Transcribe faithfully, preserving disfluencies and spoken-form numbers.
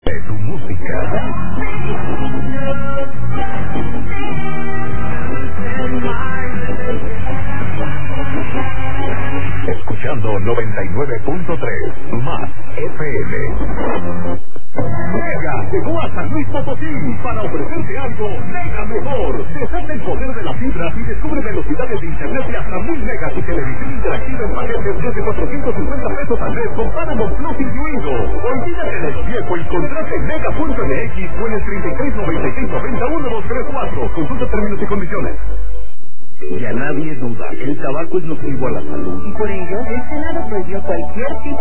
De tu música. Escuchando noventa y nueve punto tres más F M. Mega llegó a San Luis Potosí para ofrecerte algo mega mejor. Desata el poder de la fibra y descubre velocidades de internet de hasta mil megas y televisión interactiva en paquetes desde cuatrocientos cincuenta pesos al mes con Paramount Plus incluido. Olvídate de lo viejo y contrate mega punto m x o en el treinta y tres noventa y seis noventa uno dos tres cuatro. Consulta términos y condiciones. Ya nadie duda que el tabaco es nocivo a la salud. Y por ello, el Senado prohibió cualquier tipo